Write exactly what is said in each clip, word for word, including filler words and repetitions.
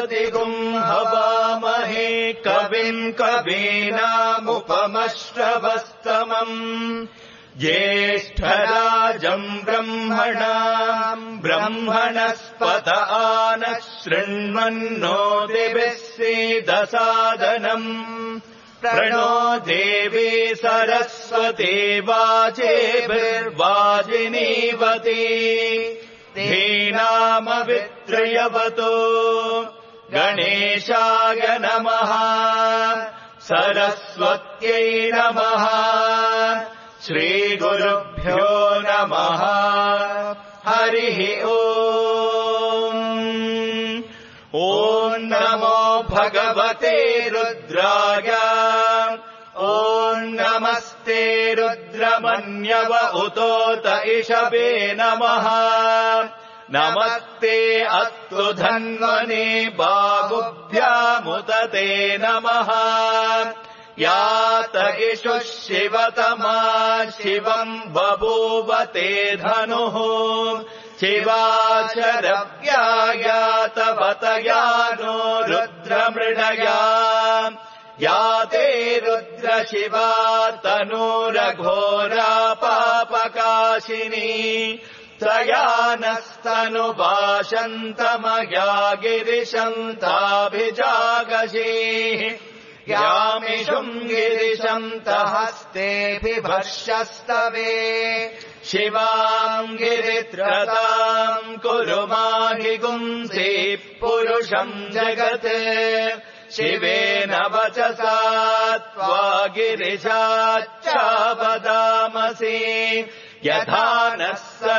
ज्योतिगुम् हवामहे कविम् कवीनामुपमश्रवस्तमम् ज्येष्ठराजम् ब्रह्मणाम् ब्रह्मणस्पत आनः शृण्वन्नो दिभिः सीदसादनम् प्रणो देवी सरस्वती वाजेभिर्वाजिनीवती धीनामवित्रयवतो गणेशाय नमः सरस्वत्यै नमः श्रीगुरुभ्यो नमः हरिः ओम् ॐ नमो भगवते रुद्राय ॐ नमस्ते रुद्रमन्यव उतोत इषवे नमः नमस्ते अस्तु धन्वने बाहुभ्यामुदते नमः यात इषुः शिवतमा शिवम् बभूवते धनुः शिवाचरव्यायातवतया नो रुद्रमृडया याते रुद्र शिवा तनूरघोरा पापकाशिनी त्रयानस्तनुभाषन्तमया गिरिशन्ताभिजागशीः यामिषुम् गिरिशन्तहस्तेऽभिभर्षस्तवे शिवाम् गिरित्रताम् कुरु माहि गुंसीः पुरुषम् जगत् शिवेन वचसा त्वा गिरिशाच्चावदामसि यथा नः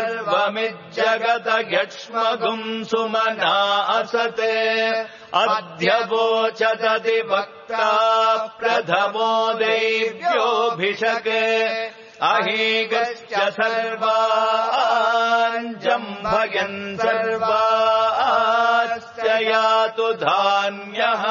सर्वमिज्जगदयक्ष्मगुम् सुमना असत् अद्य वोचदधिवक्ता प्रथमो दैव्योऽभिषक् अहीगश्च सर्वान् जम्भयन् सर्वाश्च यातु धान्यः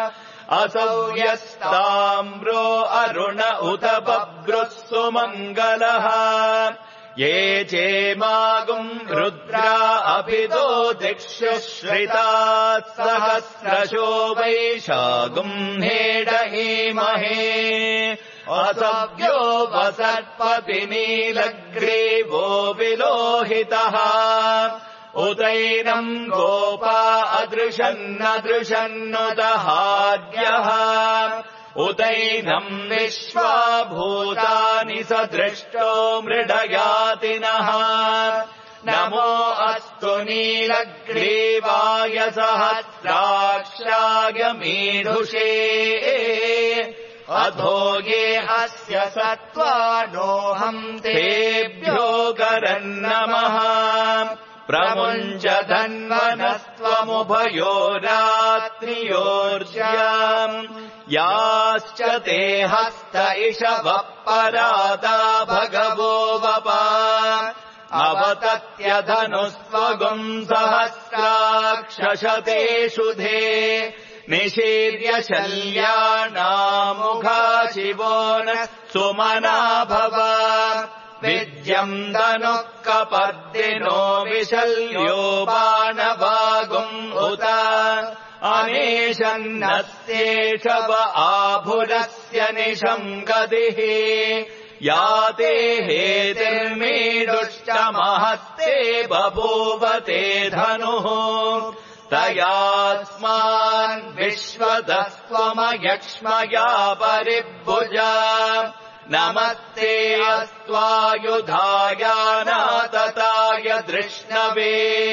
असव्यस्ताम्रो अरुण उत बभ्रुः सुमङ्गलः ये चेमागुम् रुद्रा अभिदो दिक्षु श्रिताः सहस्रशो वैशागुम् हेडहीमहे असव्यो वसर्पति नीलग्रीवो विलोहितः उदैनम् गोपा अदृशन्नदृशन्नुदहाद्यः उदैनम् विश्वा भूतानि सदृष्टो मृडयातिनः नमो अस्तु नीलग्रीवाय सहस्राक्षाय मीढुषे अधो ये अस्य सत्त्वानोऽहम् तेभ्यो करन्नमः प्रमुञ्च धन्वनस्त्वमुभयो रात्रियोर्ज्याम् याश्च ते हस्त इषवः पराता भगवो वपा अवतत्यधनुस्त्वगुम् सहस्राक्षशते शुधे निशीर्य शल्यानामुखा शिवो नः सुमना भव विद्यम् धनुः कपर्दिनो विशल्यो बाणवागुम् उत अनेशन्नस्येषव आभुरस्य निशम् गतिः याते हेतिर्मीडुश्च महस्ते बभूवते धनुः तयास्मान् विश्वतस्त्वमयक्ष्मया परिभुजा नमस्ते अस्त्वायुधायानातताय धृष्णवे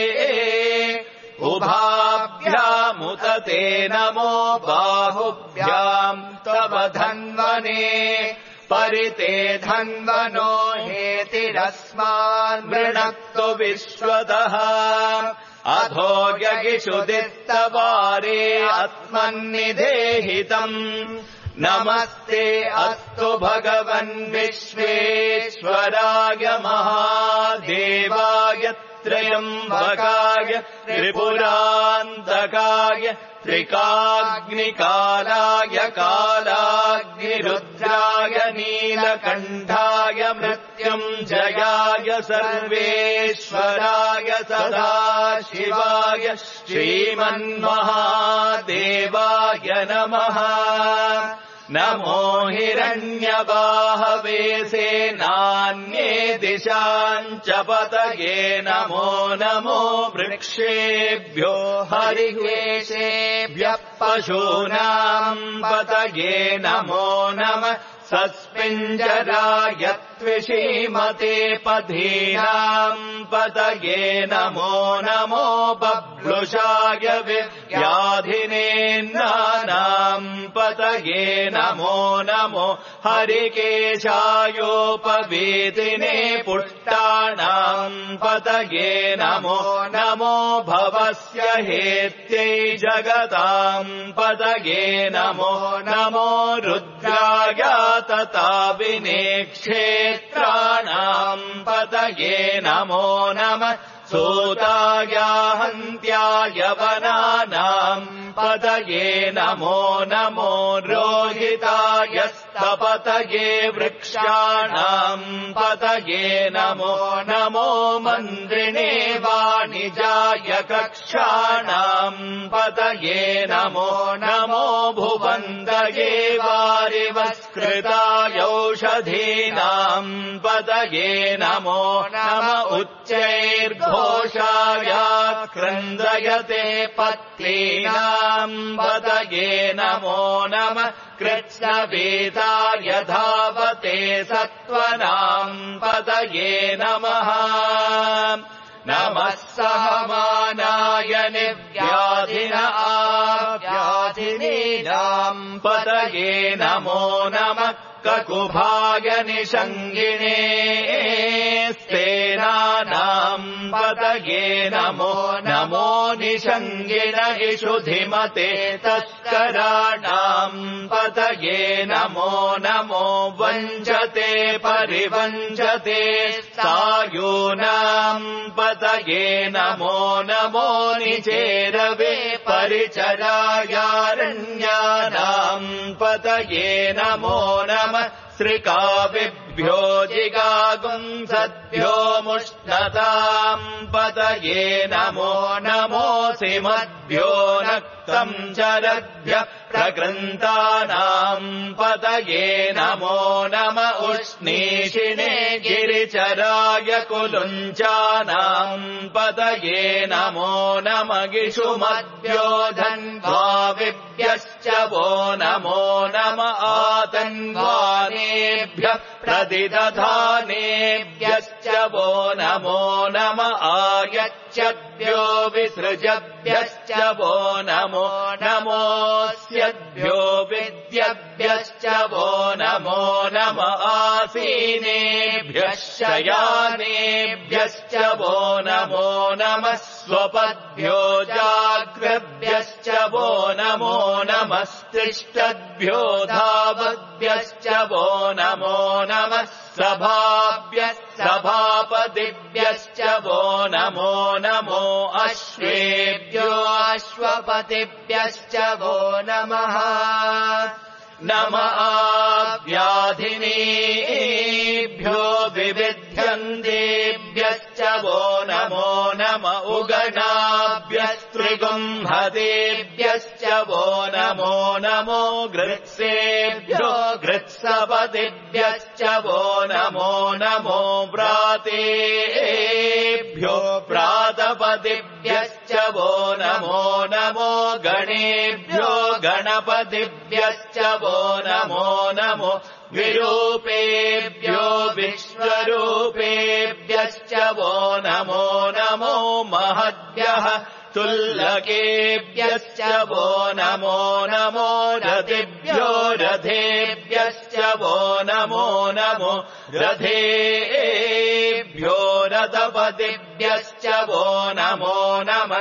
उभाभ्यामुतते नमो बाहुभ्याम् तव धन्वने परिते धन्वनो हेतिरस्मान् मृणक्तु विश्वतः अधो यगिषुदिस्तवारे आत्मन्निधेहितम् नमस्ते अस्तु भगवन् विश्वेश्वराय महादेवाय त्र्यम्बकाय त्रिपुरान्तकाय त्रिकाग्निकालाय कालाग्निरुद्राय नीलकण्ठाय मृत्य मृत्युञ्जयाय सर्वेश्वराय सदाशिवाय श्रीमन्महादेवाय नमः। नमो हिरण्यबाहवे सेनान्ये दिशाम् च पतये नमो नमो वृक्षेभ्यो हरिकेशेभ्यः पशूनाम् पतये नमो नमः। सस्मिञ्जराय त्विषीमते पथीनाम् पतये नमो नमो। बभ्रुषाय व्याधिनेन्नानाम् पतये नमो नमो। हरिकेशायोपवीतिने पुष्टाणाम् पतये नमो नमो। भवस्य हेत्यै जगताम् पतये नमो नमो। रुद्राय तथा विनेक्षेत्राणाम् पतये नमो नमः। सूताय हन्त्याय वनानाम् पतये नमो नमो। रोहिताय स्तपतये वृक्षाणाम् पतये नमो नमो। मन्त्रिणे वाणिजाय कक्षाणाम् पतये नमो नमो। भुवन्दये वारिवस्कृताय औषधीनाम् पतये नमो नम। उच्चैर्घोषाय क्रन्दयते पत्नीनाम् पतये नमो नमः। कृत्स्नवेदाय धावते सत्त्वनाम् पतये नमः नमः। सहमानाय निव्याधिन आव्याधिनीनाम् पतये नमो नमः। ककुभाय निषङ्गिणे स्तेनानाम् पतये नमो नमो। निषङ्गिण इषुधिमते तस्कराणाम् पतये नमो नमो। वञ्चते परिवञ्चते सायूनाम् पतये नमो नमो। निचेरवे परिचरायारण्यानाम् पतये नमो नमः। श्रिकाविभ्यो जिगागुंसद्भ्यो मुष्णताम् पतये नमो नमो। सिमद्भ्यो नक्तम् चरद्भ्यः प्रकृन्तानाम् पतये नमो नम। उष्णीषिणे गिरिचराय कुलुञ्चानाम् पतये नमो नम। गिषुमद्भ्यो धन्वाविभ्यश्च वो नमो नम। आतन्वानेभ्यः प्रतिदधानेभ्यश्च वो नमो नम। आयच्छद्भ्यो विसृजभ्यश्च वो नमो नमोऽस्यद्भ्यो विद्यभ्यश्च वो नमो नम। आसीनेभ्यः शयानेभ्यश्च वो नमो नमः। स्वपद्भ्यो जाग्रद्भ्यश्च वो नमो नमः। तिष्ठद्भ्यो धावद्भ्यश्च वो नमो नमः। सभाभ्यः सभापतिभ्यश्च वो नमो नमो। अश्वेभ्यो अश्वपतिभ्यश्च वो नमः नम। आव्याधिनीभ्यो विविध्यन्तेभ्यश्च वो नमो नम। उगणाभ्यस्त्रिगुंहतेभ्यश्च वो नमो नमो। गृत्सेभ्यो गृत्सपतिभ्यश्च वो नमो नमो। व्रातेभ्यो प्रातपतिभ्यश्च वो नमो नमो। गणेभ्यो गणपतिभ्यश्च वो नमो नमो। विरूपेभ्यो विश्वरूपेभ्यश्च वो नमो नमो। महद्भ्यः तुल्लकेभ्यश्च वो नमो नमो। रथिभ्यो रथेभ्यश्च वो नमो नमो। रथेभ्यो रथपतिभ्यश्च वो नमो नमः।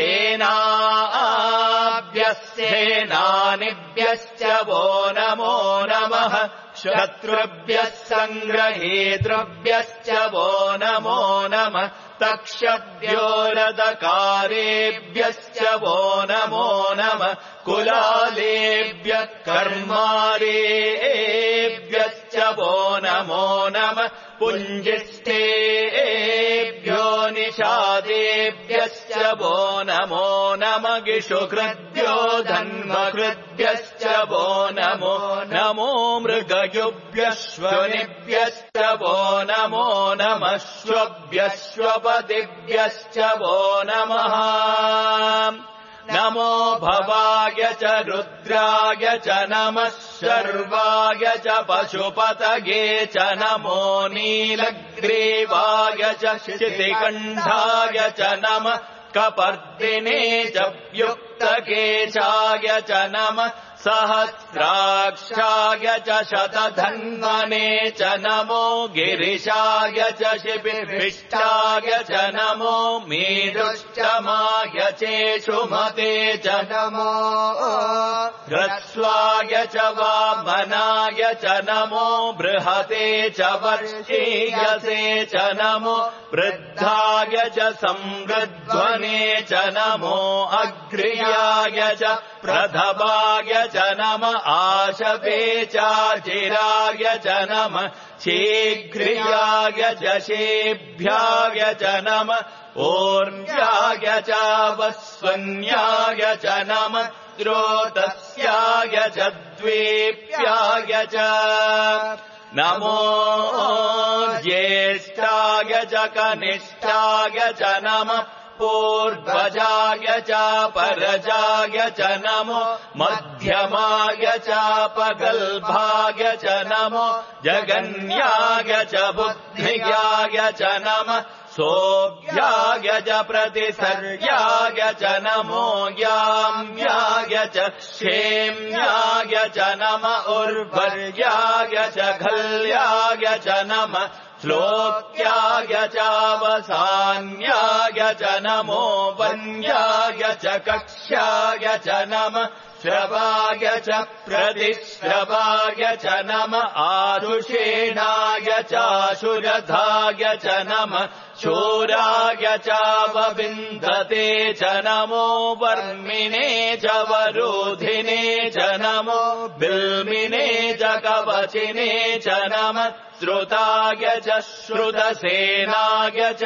सेनाभ्यः सेनानिभ्यश्च वो नमो नमः। शत्रुभ्यः सङ्ग्रहेतृभ्यश्च वो नमो नमः। तक्षभ्यो रदकारेभ्यश्च वो नमो नमः। कुलालेभ्यः कर्मारेभ्यश्च वो नमो नमो नमः पुञ्जिष्ठेभ्यो निषादेभ्यश्च वो नमो नमः गिषुकृद्भ्यो धन्वकृद्भ्यश्च वो नमो नमो मृगयुभ्यश्वनिभ्यश्च वो नमो नमः श्वभ्यश्वपदिभ्यश्च वो नमः नमो भवाय च रुद्राय च नमः शर्वाय च पशुपतये च नमो नीलग्रीवाय च शितिकण्ठाय च नमः कपर्दिने च युक्तकेशाय च नमः सहस्राक्षाय च शतधन्वने च नमो गिरिशाय च शिबिभिष्टाय च नमो मेरुष्टमाय चेषुमते च नमो ह्रस्वाय च वामनाय च नमो बृहते च वर्षीयसे च नमो वृद्धाय च संवृध्वने च नमो अग्र्याय च प्रथमाय च नमः आशवे चाचिराय च नमः शीघ्रियाय च शेभ्याय च नमः ऊर्ध्याय च वस्वन्याय च नमः स्रोतस्याय च द्वेप्याय च नमो ज्येष्ठाय च कनिष्ठाय च नमः पूर्वजाय च परजाय च नमो मध्यमाय च पगल्भाय च नमो जगन्याय च बुद्धियाय च नमः सोऽभ्याय च प्रतिसर्याय च नमो याम्याय च क्षेम्याय च नमः उर्वर्याय च खल्याय च नमः श्लोक्याय चावसान्याय च नमो वन्याय च कक्ष्याय च नमः श्रवाय च प्रतिश्रवाय च नमः आरुषेणाय चाशुरधाय च नमः शूराय चावविन्दते च नमो वर्मिणे च वरोधिने च नमो बिल्मिने च कवचिने च नमः श्रुताय च श्रुतसेनाय च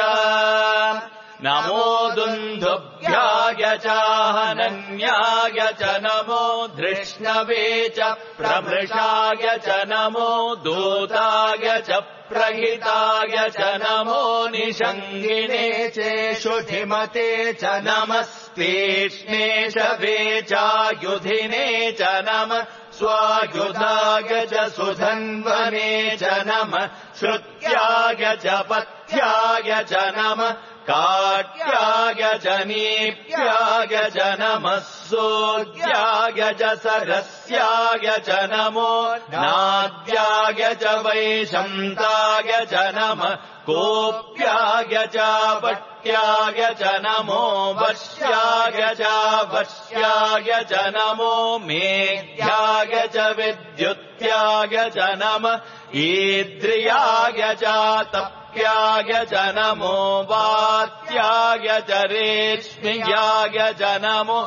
नमो दुन्दुभ्याय च हनन्याय च नमो धृष्णवे च प्रमृषाय च नमो दूताय च प्रहिताय च नमो निषङ्गिने चेषुधिमते च नमस्तेष्णे शवे चायुधिने च नमः स्वायुधाय च सुधन्वने च नमः श्रुत्याय च पथ्याय च नमः काट्याय च नीप्याय च नमः सोऽद्याय च सरस्याय च नमो नाद्याय च वैशन्ताय च नमः कोप्याय च वट्याय च नमो वश्याय च वश्याय च नमो मेघ्याय च विद्युत्याय च नमः ईद्रियाय च तप्याय च नमो वात्याय च रेश्म्याय च नमो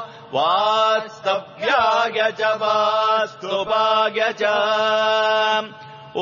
वास्तव्याय च वास्तुवाय च ॐ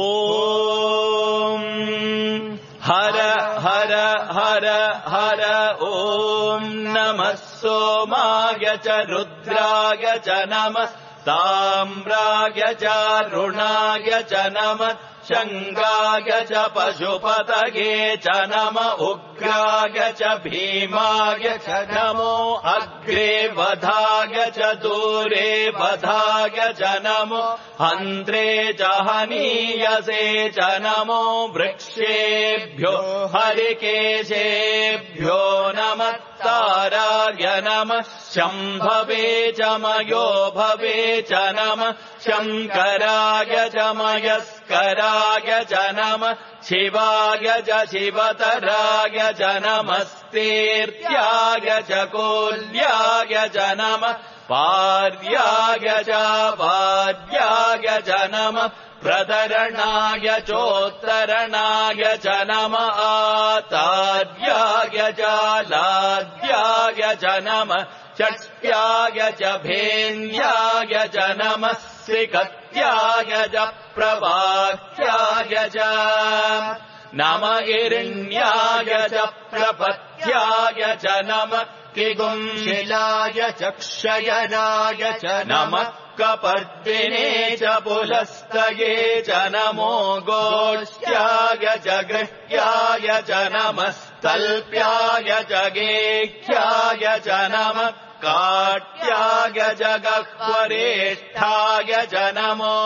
हर हर हर हर ॐ नमः सोमाय च रुद्राय च नमः ताम्राय च रुणाय च नमः शङ्गाय च पशुपतये च नमः उग्राय च भीमाय च नमो अग्रे वधाय च दूरे वधाय च नमो हन्त्रे च हनीयसे च नमो वृक्षेभ्यो हरिकेशेभ्यो नमः ताराय नमः शम्भवे च मयो भवे च नमः शङ्कराय च मयस्कराय च नमः शिवाय च शिवतराय च नमस्तेर्त्याय च कोल्याय च नमः पार्याय च वार्याय च नमः प्रतरणाय चोत्तरणाय च नमः आतार्याय च लाद्याय च नमः षष्ट्याय च भेन्याय च नमः श्रिकत्याय प्रकृत्याय च प्रवाक्याय च नम हिरण्याय च प्रपथ्याय च नमः किगुंशिलाय च क्षयनाय च नमः कपर्दिने च पुलस्तये च नमो गोष्ठ्याय च गृह्याय च नमस्तल्प्याय च गेख्याय च नमः काट्याय च गह्वरेष्ठाय च नमो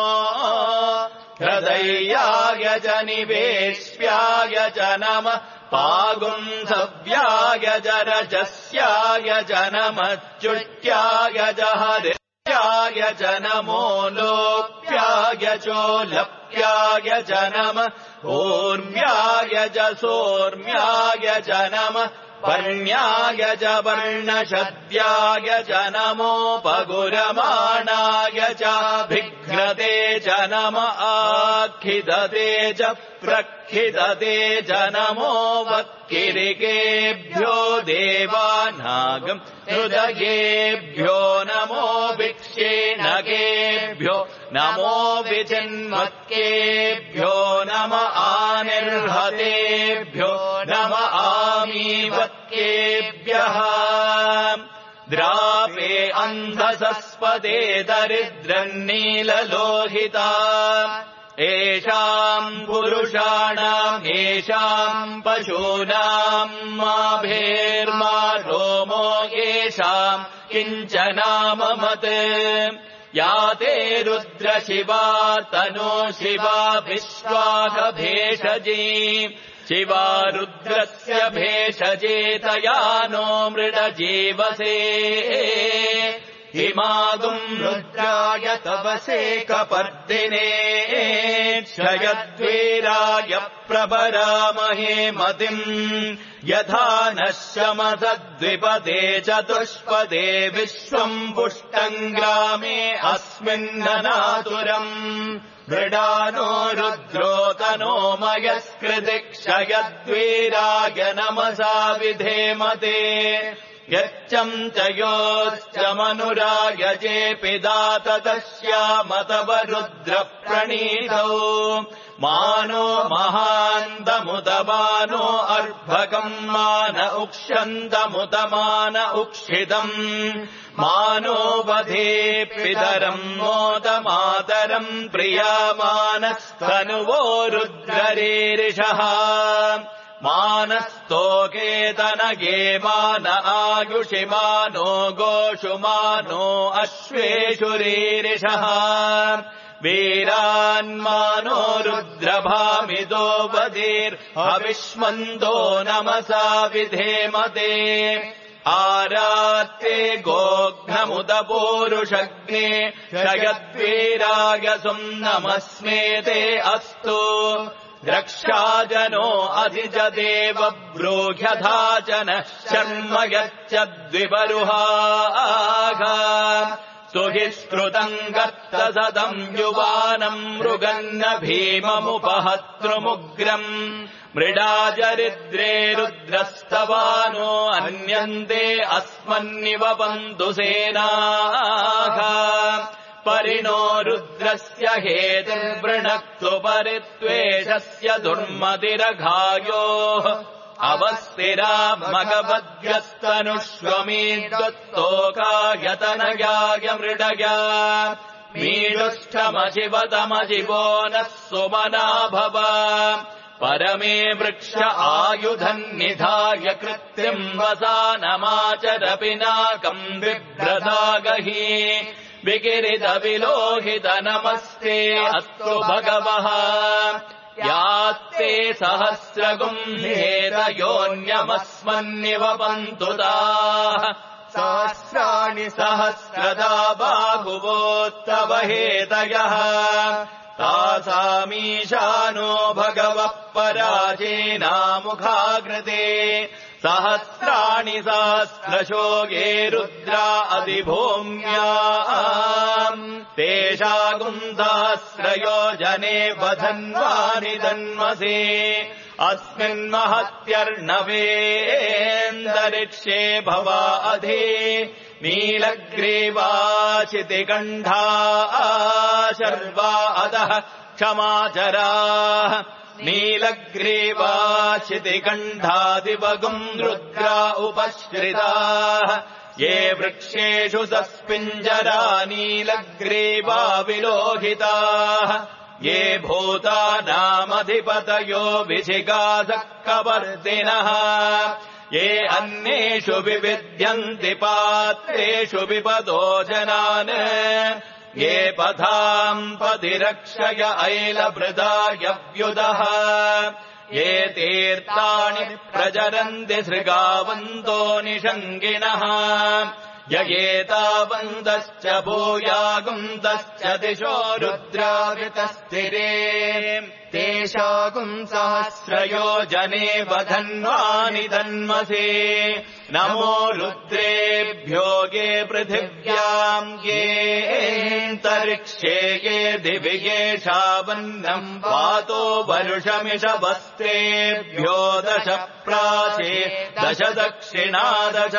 हृदयाय च निवेश्याय च नमः पागुंसव्याय च रजस्याय च नमः चुट्याय च हरित्याय च नमो लोप्याय चोलप्याय च नमः ऊर्म्याय च सोर्म्याय च नमः पर्ण्याय च वर्णशद्याय च नमो पगुरमाणाय च भिघ्रते च नम आखिदते च प्रखिदते च नमो वक्किरिकेभ्यो देवानागम् हृदयेभ्यो नमो विक्षेणकेभ्यो नमो विचिन्वत्केभ्यो नम आनिर्हतेभ्यो नम आमीवत्केभ्यः द्रापे अन्धसस्पदे दरिद्रन्नीललोहिता एषाम् पुरुषाणाम् येषाम् पशूनाम् माभेर्मा रोमो येषाम् किञ्चनाममत् या ते रुद्रशिवा तनो शिवा विश्वाकभेषजी शिवा रुद्रस्य भेषजेतया नो मृडजीवसे हिमागुम् रुद्राय तवसे कपर्दिने क्षयद्वीराय प्रभरामहे मतिम् यथा नः शमसद्विपदे चतुष्पदे विश्वम् पुष्टम् ग्रामे अस्मिन्ननातुरम् मृडानो रुद्रो तनो मयस्कृति क्षयद्वीराय नमसा विधेमते यच्चम् च योश्च मनुराय चेऽपि दाततस्यामतव रुद्रप्रणीतौ मानो महान्तमुदमानो अर्भकम् मान उक्ष्यन्तमुद मान उक्षितम् मानो वधे पितरम् मोदमातरम् प्रियामानस्तनुवो रुद्ररीरिषः मानस्तोकेतनगे मान आयुषि मानो गोषु मानो अश्वेषु रीरिषः वीरान्मानो रुद्रभामिदो वधीर्हविष्मन्दो नमसा विधेमते आरात्ते गोघ्नमुदपूरुषग्ने क्षयद्वीराय सुम्नमस्मेते अस्तु द्रक्षाजनो अधिजदेव ब्रूह्यथा च नः शर्म यच्चद्विबरुहाः सुहिष्कृतम् कर्तसदम् युवानम् मृगन्न भीममुपहतृमुग्रम् मृडाजरिद्रे रुद्रस्तवानो अन्यन्ते अस्मन्निव पन्तु सेनाः परिणो रुद्रस्य हेतिर्वृणक्तु परित्वेषस्य दुर्मतिरघायोः अवस्थिरा मगवद्यस्तनुष्वमीद्वत्तोकायतनयाय मृडया मीडुष्ठमशिवतमशिवो नः सुमना भव परमे वृक्ष आयुधन्निधाय कृत्रिम् वसानमाचर पिनाकम् बिभ्रदागहि विकिरित विलोहित नमस्ते अस्तु भगवः यास्ते सहस्रगुम्भेदयोन्यमस्मन्निव पन्तु ताः सहस्राणि सहस्रदा बाहुवोत्तव हेतयः तासामीशानो भगवः पराजेनामुखाग्रते सहस्राणि सहस्रशो ये रुद्रा अधिभूम्याम् तेषागुम् सहस्रयोजने वधन्वानि धन्वसे अस्मिन्महत्यर्णवेन्दरिक्षे भवा अधि नीलग्रीवाचितिकण्ठा शर्वा अधः क्षमाचराः नीलग्रीवाचितिकण्ठादिवगुम् रुद्रा उपश्रिताः ये वृक्षेषु सस्पिञ्जरा नीलग्रीवा विलोहिताः ये भूतानामधिपतयो विशिखासः कवर्दिनः ये अन्येषु विविध्यन्ति पात्रेषु विपदो जनान् ये पथाम् पतिरक्षय ऐलभृदायव्युदः ये तीर्थानि प्रचरन्ति सृगावन्तो निषङ्गिणः ययेतावन्तश्च भूयागुन्तश्च दिशो रुद्रावृतस्थिरे तेषागुम् सहस्रयोजने वधन्वानि धन्मसे नमो रुद्रेभ्यो ये पृथिव्याम् ये अन्तरिक्षे ये दिवि येषावन्नम् वातो वरुषमिषवस्त्रेभ्यो दश प्राचे दश दक्षिणा दश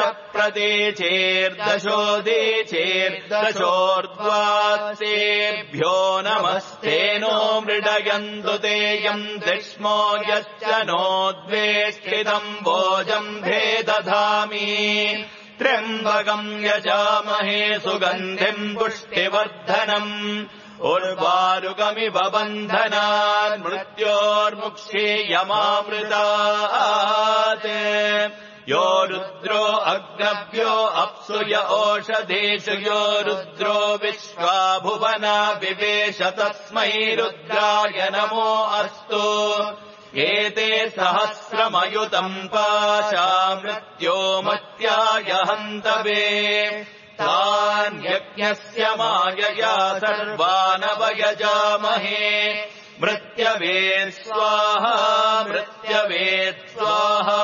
प्रदेचेर्दशोदीचेर्दशोर्ध्वास्तेभ्यो नमस्ते नो मृडयन्तु तेयम् दिष्मो यश्च नोद्वेष्टितम् भोजम्भे दधामि त्र्यम्बकम् यजामहे सुगन्धिम् पुष्टिवर्धनम् उर्वारुकमिव बन्धनान् मृत्योर्मुक्षीयमामृतात् यो रुद्रो अग्नभ्यो अप्सु य ओषधीषु यो रुद्रो विश्वा भुवना विवेश तस्मै रुद्राय नमो अस्तु एते सहस्रमयुतम् पाशा मृत्यो मत्याय हन्तवे तान् यज्ञस्य मायया सर्वानवयजामहे मृत्यवे स्वाहा मृत्यवे स्वाहा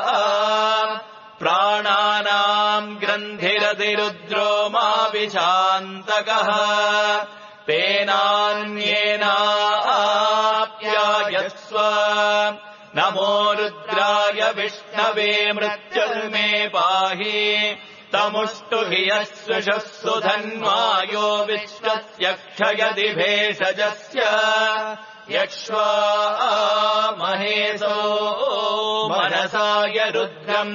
प्राणानाम् ग्रन्थिरतिरुद्रो मा विशान्तकः तेनान्येनाप्यायस्व नमो रुद्राय विष्णवे मृत्युर्मे पाहि तमुष्टु हि यस्वशः सुधन्वायो विश्वस्य क्षयति भेषजस्य यक्ष्वा महेशो मनसाय रुद्रम्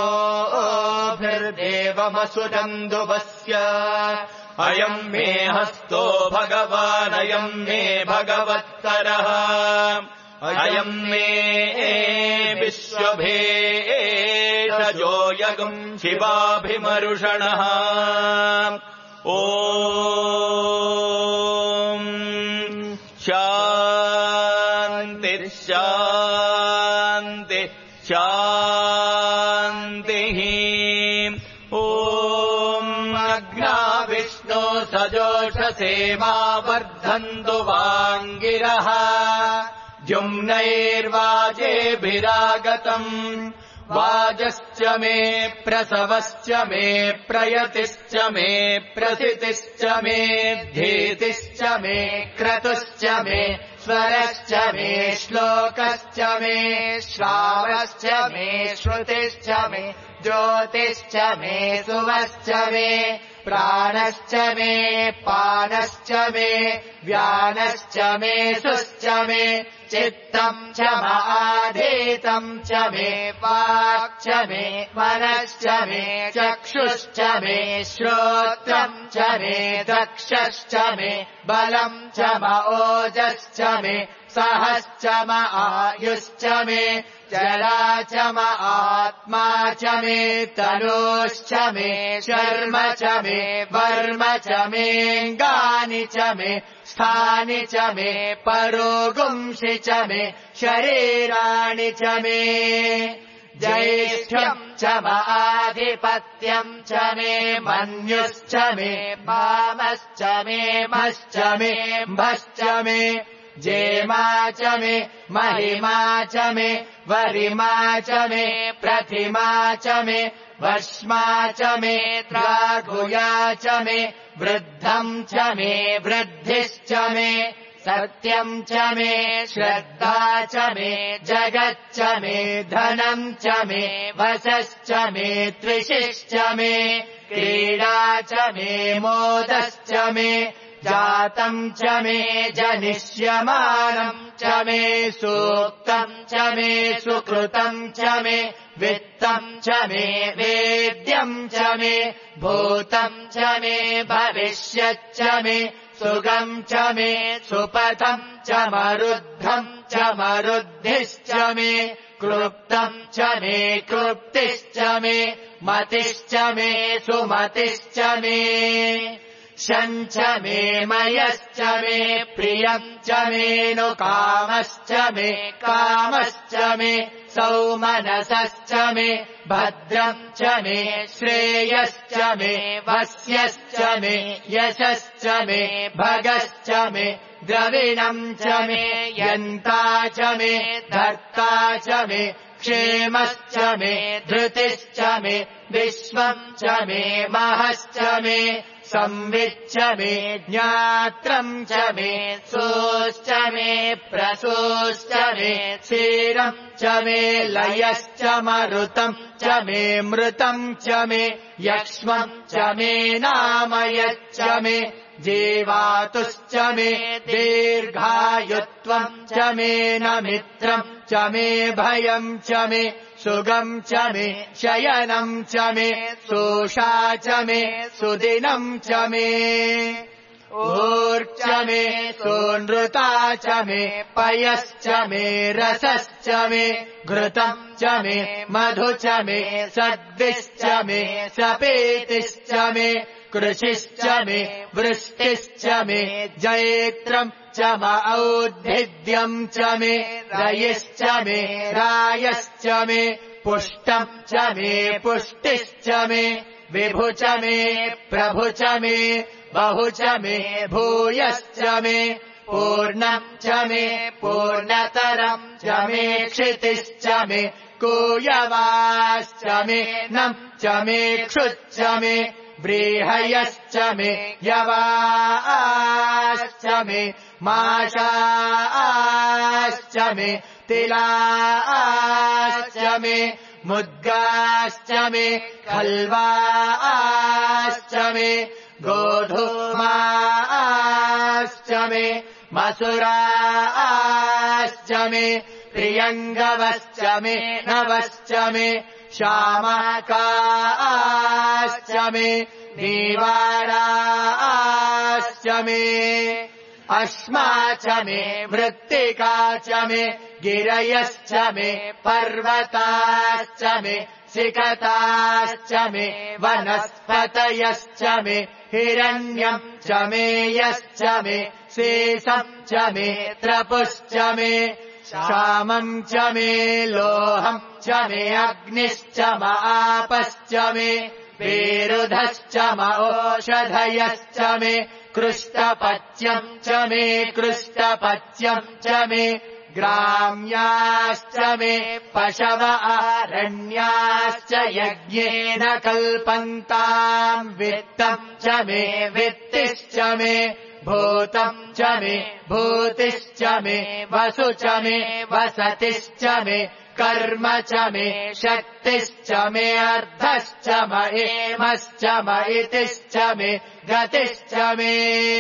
नमोभिर्देवमसुरन्दुवस्य अयम् मे हस्तो भगवानयम् मे भगवत्तरः अयम् मे विश्वभेषजो यगुम् शिवाभिमरुषणः ॐ शान्ति शान्ति शान्तिः ॐ अग्ना विष्णो सजोषसे मा वर्धन्तु वाङ्गिरः द्युम्नैर्वाजेभिरागतम् वाजश्च मे प्रसवश्च मे प्रयतिश्च मे प्रसितिश्च मे धीतिश्च मे क्रतुश्च मे स्वरश्च मे श्लोकश्च मे श्रावश्च मे श्रुतिश्च मे ज्योतिश्च मे सुवश्च मे प्राणश्च मे पानश्च मे व्यानश्च मे सुश्च मे चित्तम् च माधीतम् च मे वाक् च मे मनश्च मे चक्षुश्च मे श्रोत्रम् च मे दक्षश्च मे बलम् च म ओजश्च मे सहश्च म आयुश्च मे जला च म आत्मा च मे तनोश्च मे शर्म च मे वर्म च मेऽङ्गानि च मे स्थानि च मे परोगुंसि च मे शरीराणि च मे ज्येष्ठ्यम् च म आधिपत्यम् च मे मन्युश्च मे वामश्च मे मश्च मे भश्च मे जेमा च मे महिमा च मे वरिमा च मे प्रतिमा च मे वश्मा च मे त्रागुया च मे वृद्धम् च मे वृद्धिश्च मे सत्यम् च मे श्रद्धा च मे जगच्च मे धनम् च मे वशश्च मे त्विषिश्च मे क्रीडा च मे मोदश्च मे जातम् च मे जनिष्यमानम् च मे सूक्तम् च मे सुकृतम् च मे वित्तम् च मे वेद्यम् च मे भूतम् च मे भविष्यच्च मे सुगम् च मे सुपथम् च मरुद्धम् च मरुद्धिश्च मे क्लृप्तम् च मे क्लृप्तिश्च मे मतिश्च मे सुमतिश्च मे शञ्च मे मयश्च मे प्रियम् च मे नु कामश्च मे कामश्च मे सौमनसश्च मे भद्रम् च मे श्रेयश्च मे वस्यश्च मे यशश्च मे भगश्च मे द्रविणम् च मे यन्ता च मे धर्ता च मे क्षेमश्च मे धृतिश्च मे विश्वम् च मे महश्च मे संविच्च मे ज्ञात्रम् च मे सोश्च मे प्रसोश्च मे क्षीरम् च मे लयश्च मरुतम् च मे मृतम् च मे यक्ष्मम् च मे नामयच्च मे जीवातुश्च मे दीर्घायुत्वम् च मे न मित्रम् च मे भयम् च मे सुगम् च मे शयनम् च मे सोषा च मे सुदिनम् च मे ऊर्च मे सोनृता च मे पयश्च मे रसश्च मे घृतम् च मे मधु च मे सद्भिश्च मे सपेतिश्च मे कृषिश्च मे वृष्टिश्च मे जैत्रम् च म औद्भिद्यम् च मे रयिश्च मे रायश्च मे पुष्टम् च मे पुष्टिश्च मे विभु च मे प्रभु च मे बहु च मे भूयश्च मे पूर्णम् च मे पूर्णतरम् च मे क्षितिश्च मे कूयवाश्च मे नम् च मे क्षुच्च मे व्रीहयश्च मे यवाश्च मे माशाश्च मे तिलाश्च मे मुद्गाश्च मे खल्वाश्च मे गोधूमाश्च मे मसुराश्च मे प्रियङ्गवश्च मे नवश्च मे श्यामकाश्च मे नीवाराश्च मे अश्मा च मे मृत्तिका च मे गिरयश्च मे पर्वताश्च मे सिकताश्च मे वनस्पतयश्च मे हिरण्यम् च मे यश्च मे शेषम् च मे त्रपुश्च मे श्यामम् च मे लोहम् च मे अग्निश्च म आपश्च मे वेरुधश्च म ओषधयश्च मे कृष्टपच्यम् च मे कृष्टपच्यम् च मे ग्राम्याश्च मे पशव आरण्याश्च यज्ञेन कल्पन्ताम् वित्तम् च मे वित्तिश्च मे भूतम् च मे भूतिश्च मे वसु च मे वसतिश्च मे कर्म च मे शक्तिश्च मे अर्धश्च म एमश्च म इतिश्च मे गतिश्च मे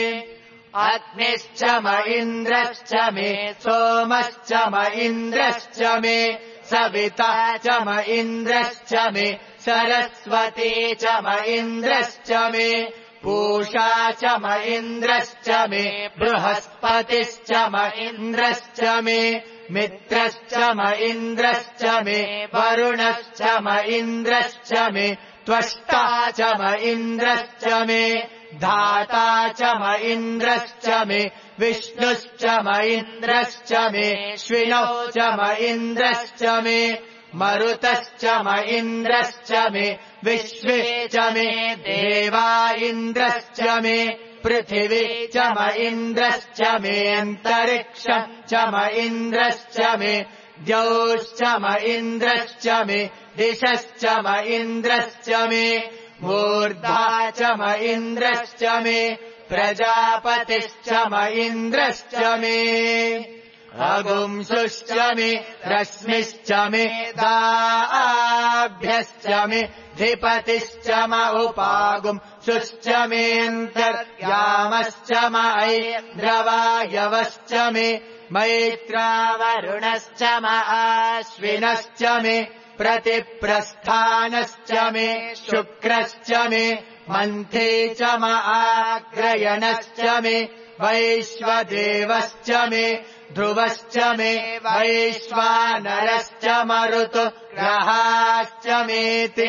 अग्निश्च म इन्द्रश्च मे सोमश्च म इन्द्रश्च मे सविता च म इन्द्रश्च मे सरस्वती च म इन्द्रश्च मे पूषा च म इन्द्रश्च मे बृहस्पतिश्च म इन्द्रश्च मे मित्रश्च म इन्द्रश्च मे वरुणश्च म इन्द्रश्च मे त्वष्टा च म इन्द्रश्च मे धाता च म इन्द्रश्च मे विष्णुश्च म इन्द्रश्च मे श्विनौ च म इन्द्रश्च मे मरुतश्च म इन्द्रश्च मे विश्वे च मे देवा इन्द्रश्च मे पृथिवी च म इन्द्रश्च मे अन्तरिक्षम् च म इन्द्रश्च मे द्यौश्च म इन्द्रश्च मे दिशश्च म इन्द्रश्च मे मूर्धा च म इन्द्रश्च मे प्रजापतिश्च म इन्द्रश्च मे अगुंसुश्च मे रश्मिश्च मे दाभ्यश्च मे धिपतिश्च म उपागुंसुश्च मेऽन्तर्यामश्च म ऐन्द्रवायवश्च मे मैत्रावरुणश्च म आश्विनश्च मे प्रतिप्रस्थानश्च मे शुक्रश्च मे मन्थे च म आग्रयणश्च मे वैश्वदेवश्च मे ध्रुवश्च मे वैश्वानरश्च मरुतु ग्रहाश्च मेति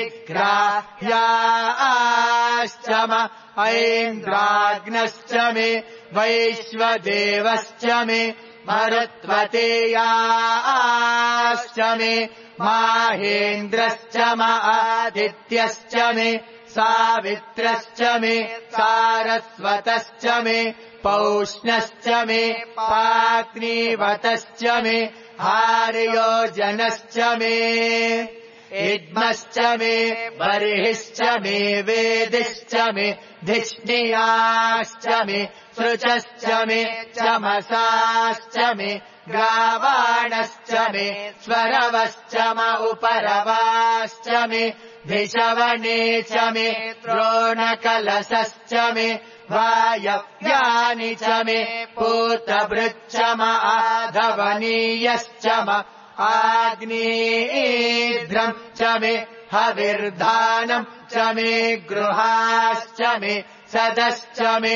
ग्राह्याश्च म ऐन्द्राग्नश्च मे वैश्वदेवश्च मे मरुत्वतेयाश्च मे माहेन्द्रश्च म आदित्यश्च मे सावित्रश्च मे सारस्वतश्च मे पौष्णश्च मे पाग्नीवतश्च मे आर्योजनश्च मे इद्मश्च मे बर्हिश्च मे वेदिश्च मे धिष्णियाश्च मे सृचश्च मे चमसाश्च मे ग्रावाणश्च मे स्वरवश्च म उपरवाश्च मे धिषवणे च मे द्रोणकलशश्च मे वायव्यानि च मे पूतभृच्च म आधवनीयश्च म आग्नेयीध्रम् च मे हविर्धानम् च मे गृहाश्च मे सदश्च मे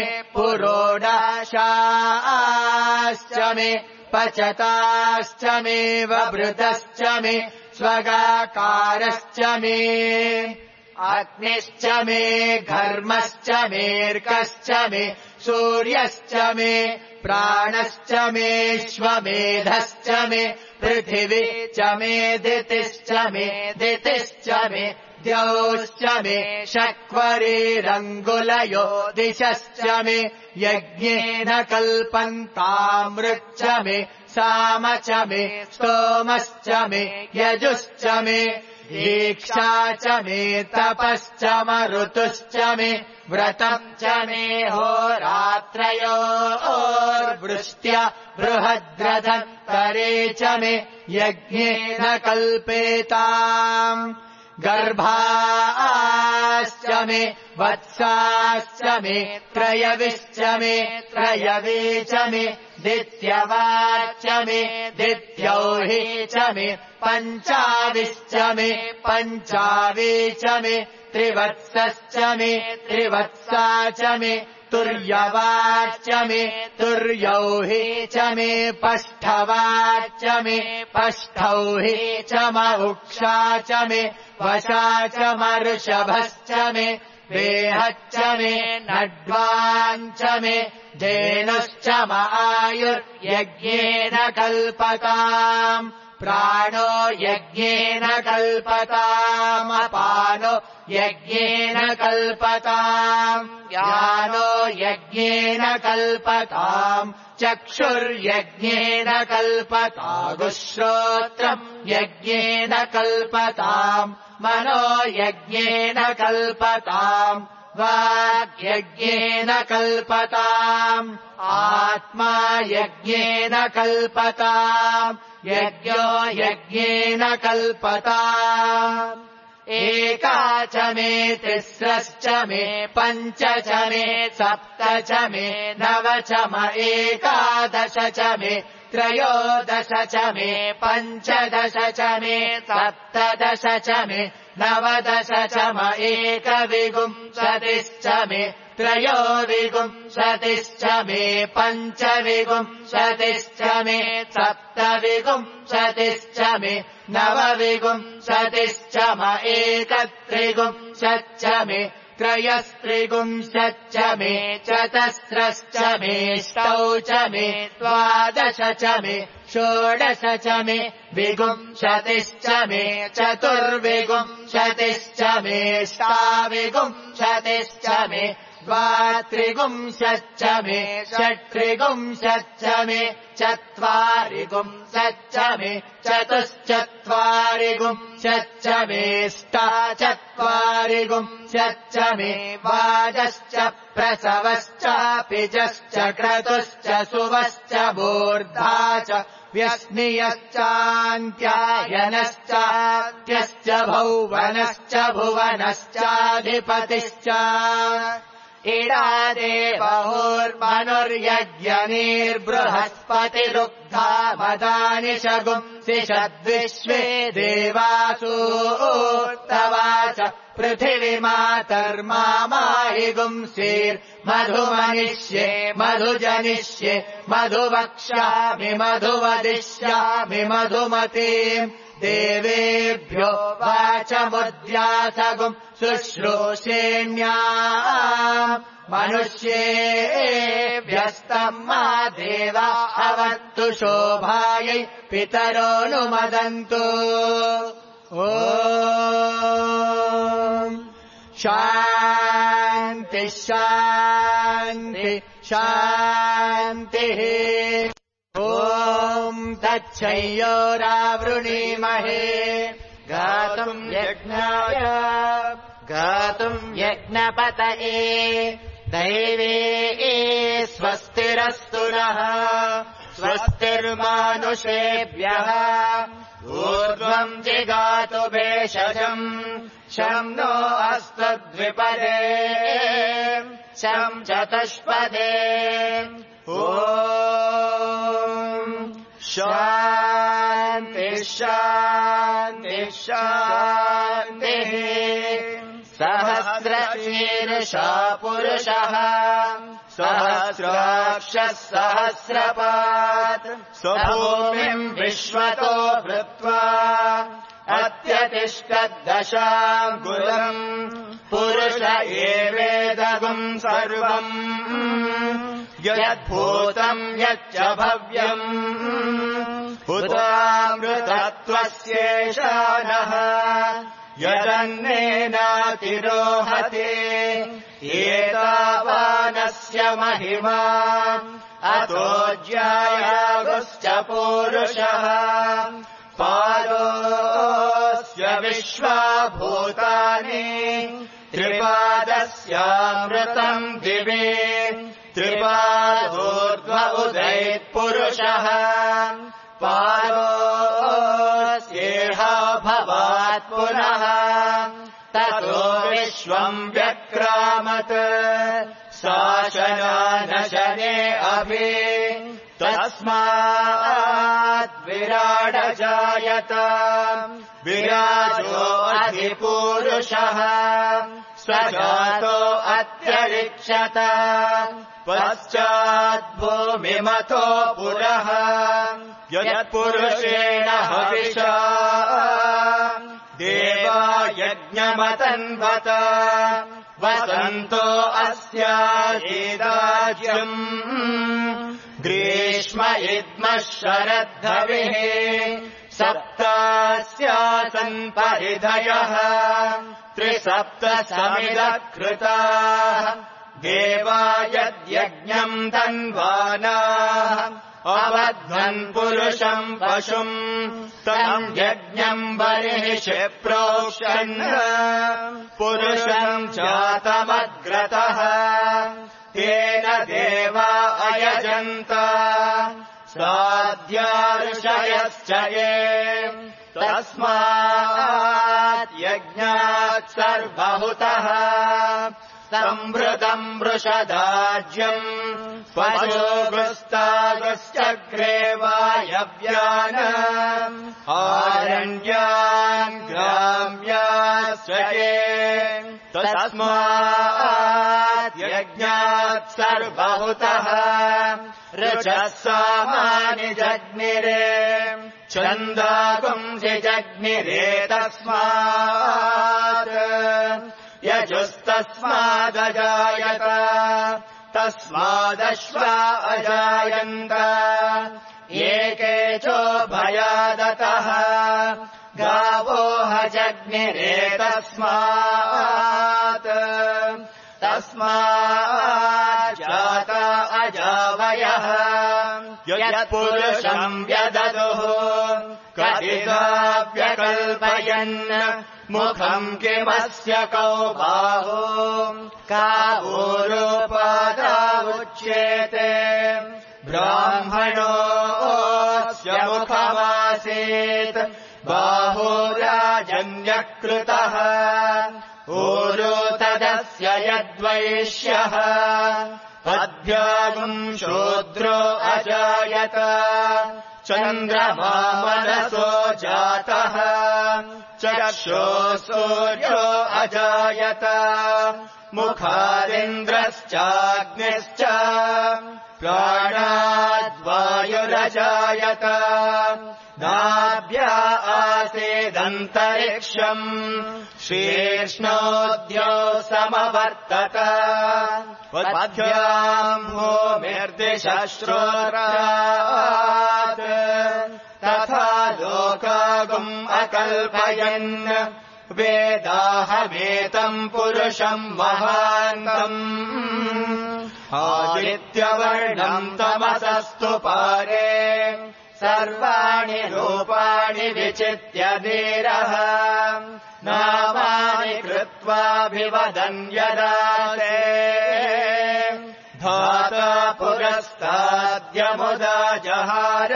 पुरोडाशाश्च मे पचताश्च मे वभृतश्च मे स्वगाकारश्च मे अग्निश्च मे घर्मश्च मेऽर्कश्च मे सूर्यश्च मे प्राणश्च मेऽश्वमेधश्च मे पृथिवी च मे दितिश्च मे दितिश्च मे द्यौश्च मे शक्वरीरङ्गुलयो दिशश्च मे यज्ञेन कल्पन्तामृच्च मे साम च मे स्तोमश्च मे यजुश्च मे दीक्षा च मे तपश्च म ऋतुश्च मे व्रतम् च मे होरात्रयोर्वृष्ट्या बृहद्रथन्तरे च मे यज्ञेन कल्पेताम् गर्भाश्च मे वत्साश्च मे त्रयविश्च मे त्रयवे च मे दित्यवाच्च मे दित्यौहि च मे पञ्चाविश्च मे पञ्चावे च मे त्रिवत्सश्च मे त्रिवत्सा च मे तुर्यवाच्च मे तुर्यौहि च मे पष्ठवाच्च मे पष्ठौहि च म उक्षा च मे वशा च मऋषभश्च मे वेहच्च मे नड्वाञ्च मे धेनुश्च म आयुर्यज्ञेन कल्पताम् प्राणो यज्ञेन कल्पताम् अपानो यज्ञेन कल्पताम् ज्ञानो यज्ञेन कल्पताम् चक्षुर्यज्ञेन कल्पतागुश्रोत्रम् यज्ञेन कल्पताम् मनो यज्ञेन कल्पताम् वाग्यज्ञेन कल्पताम् आत्मा यज्ञेन कल्पताम् यज्ञो यज्ञेन कल्पताम् एका च मे तिस्रश्च मे पञ्च च मे सप्त च मे नव च म एकादश च मे त्रयोदश च मे पञ्चदश च मे सप्तदश च मे नवदश च म एकविंशतिश्च मे त्रयोविंशतिश्च मे पञ्चविंशतिश्च मे सप्तविंशतिश्च मे नवविंशतिश्च म एकत्रिंशच्च मे त्रयस्त्रिंशच्च मे चतस्रश्च मेष्टौ च मे द्वादश च मे षोडश च मे विंशतिश्च मे चतुर्विंशतिश्च मेष्टाविंशतिश्च मे द्वात्रिगुंशच्च मे षट्त्रिगुंशच्च मे चत्वारिगुंशच्च मे चतुश्चत्वारिगुंशच्च मेष्टाचत्वारिगुंशच्च मे वाजश्च प्रसवश्चापिजश्च क्रतुश्च सुवश्च मूर्धा च व्यस्नियश्चान्त्यायनश्चात्यश्च भौवनश्च भुवनश्चाधिपतिश्च इडादेवहुर्मनुर्यज्ञनीर्बृहस्पतिरुग्धा मदानि शगुंसि षद्विश्वे देवासूर्तवाच पृथिवीमातर्मामाहि गुंसीर्मधुमनिष्ये मधुजनिष्ये मधुवक्ष्यामि मधुवदिष्यामि मधुमतीम् देवेभ्यो वाचमुद्यासगुम् शुश्रूषेण्याम् मनुष्येभ्यस्तम् मा देवा अवन्तु शोभायै पितरोऽनुमदन्तु ॐ शान्ति शान्ति शान्तिः ॐ तच्छयोरावृणीमहे गातुम् यज्ञाय गातुम् यज्ञपतये दैवे स्वस्तिरस्तु नः स्वस्तिर्मानुषेभ्यः ऊर्ध्वम् जिगातु भेषजम् शम् नो अस्तु द्विपदे शम् चतुष्पदे ॐ शान्ति शान्ति शान्तिः सहस्रशीर्षा पुरुषः सहस्राक्षः सहस्रपात् स्वभूमिम् विश्वतो भृत्वा अत्यतिष्ठद्दशाङ्गुलम् पुरुष एवेदगुम् सर्वम् यद्भूतम् यच्च भव्यम् हुतामृतत्वस्येषानः यदन्नेनातिरोहते एतावानस्य महिमा अतो ज्यायागुश्च पूरुषः पादोऽस्य विश्वाभूतानि त्रिपादस्यामृतम् दिवे त्रिपादोर्ध्व उदैत्पुरुषः पादोऽस्येह भवात् पुनः ततो विश्वम् व्यक्रामत् शासनानशने अभि तस्मात् विराडजायत विराजो अधिपूरुषः स्वजातो अत्यरिक्षत पश्चाद्भूमिमतो पुरः यत्पुरुषेण हविषा देवा यज्ञमतन्वत वसन्तो अस्यादिदाज्यम् ग्रीष्म इद्मः शरद्धविः सप्तास्यासन् परिधयः त्रिसप्त समिदकृताः देवा यद्यज्ञम् तन्वानाः अबध्वन् पुरुषम् पशुम् तम् यज्ञम् बर्हिषि प्रोक्षन् पुरुषम् जातमग्रतः तेन देवा अयजन्त साध्यार्षयश्च ये तस्मात् यज्ञात् सर्वहुतः संवृतम् वृषदाज्यम् पशोगुस्तागश्चक्रे वायव्यान् आरण्यान् ग्राम्याश्च ये तस्मात् यज्ञात् सर्वहुतः ऋचः सामानि जग्निरे छन्दागुंसि जग्निरे तस्मात् यजुस्तस्मादजायत तस्मादश्वा अजायन्त एके चोभयादतः गावो ह जग्निरे तस्मात् तस्माज्जाता अजावयः यत्पुरुषम् व्यददुः कथिता व्यकल्पयन् मुखम् किमस्य कौ बाहु का ऊरुपादा उच्येते ब्राह्मणोऽस्य मुखमासीत् बाहुराजन्यकृतः ऊरु तदस्य यद्वैश्यः पद्भ्यागुम् शूद्रो अजायत चन्द्रमा मनसो जातः चक्षुः सूर्यो अजायत मुखादिन्द्रश्चाग्निश्च प्राणाद्वायुरजायत नाभ्या आसीदन्तरिक्षम् शीर्ष्णोऽद्यो समवर्तत पद्भ्याम् भूमिर्दिशश्रोत्रात् तथा लोकागुम् अकल्पयन् वेदाहमेतम् पुरुषम् महान्तम् आदित्यवर्णम् तमसस्तु पारे सर्वाणि रूपाणि विचित्य धीरः नामानि कृत्वाभिवदन् यदा ते धाता पुरस्ताद्यमुदा जहार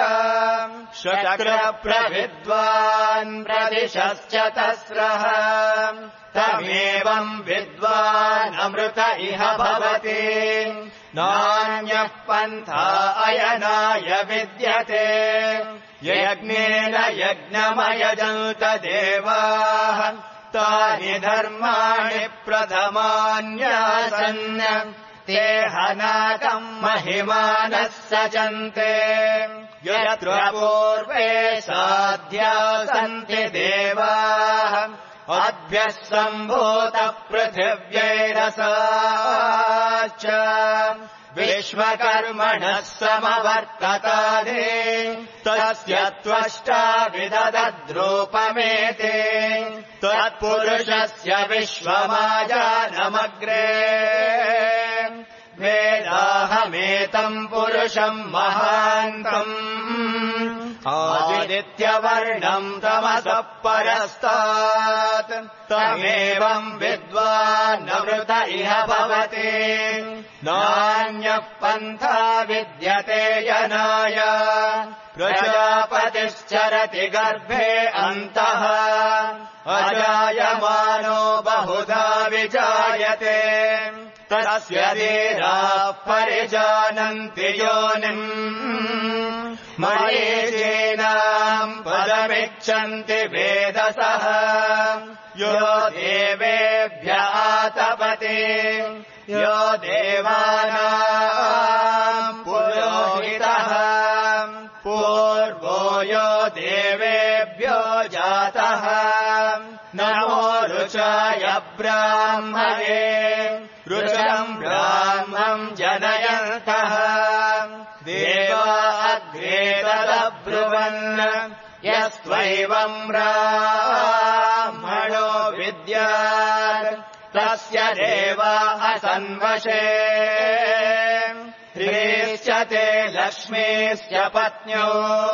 शक्रप्रविद्वान् प्रदिशश्च तस्रः तमेवम् विद्वानमृत इह भवति नान्यः पन्था अयनाय विद्यते यज्ञेन यज्ञमयजन्त देवाः तानि धर्माणि प्रथमान्यासन् ते हनाकम् महिमानः सचन्ते यत्र पूर्वे साध्या सन्ति देवाः अद्भ्यः सम्भूतः पृथिव्यैरसाच्च विश्वकर्मणः समवर्ततादे तस्य त्वष्टा विदधद्रूपमेते तत्पुरुषस्य विश्वमाजानमग्रे वेदाहमेतम् पुरुषम् महान्तम् आदित्यवर्णम् तमसः परस्तात् तमेवम् विद्वानमृत इह भवति नान्यः पन्था विद्यते यनाय प्रजापतिश्चरति गर्भे अन्तः अजायमानो बहुधा विजायते तस्य धीराः परिजानन्ति योनिम् मरीचीनाम् पदमिच्छन्ति वेदसः यो देवेभ्य आतपति यो देवानाम् पुरोहितः पूर्वो यो देवेभ्यो जातः नमो रुचाय ब्राह्मणे रुचम् ब्राह्मम् जनयन्तः देवा अग्रे तदब्रुवन् यस्त्वैवम् ब्राह्मणो विद्यात् तस्य देवा असन्वशे ह्रीश्च ते लक्ष्मीश्च पत्न्यो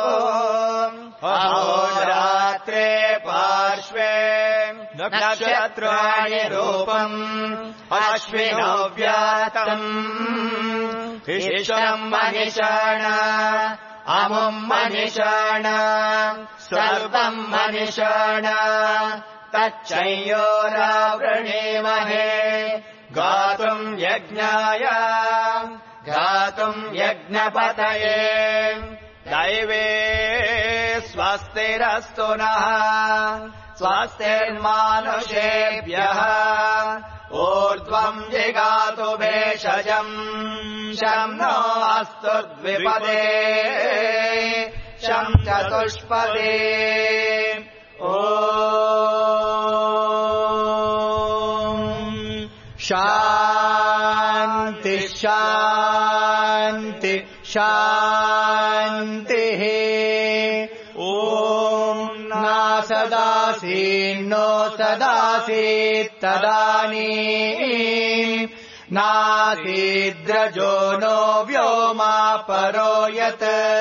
अहोरात्रे पार्श्वे नक्षत्राणि रूपम् अश्विनो व्यातम् इष्टम् मनिषाण अमुम् मनिषाण सर्वम् मनिषाण तच्चयोरावृणीमहे गातुम् यज्ञाय गातुम् यज्ञपतये दैवे स्वस्तिरस्तु नः स्वस्तिर्मानुषेभ्यः ऊर्ध्वम् जिगातु भेषजम् शम् नो अस्तु द्विपदे शम् चतुष्पदे ॐ शान्ति शान्ति शान्तिः ॐ नासदासीन्नो सदासीत् तदानीम् नासीद्रजो नो व्योमा परो यत्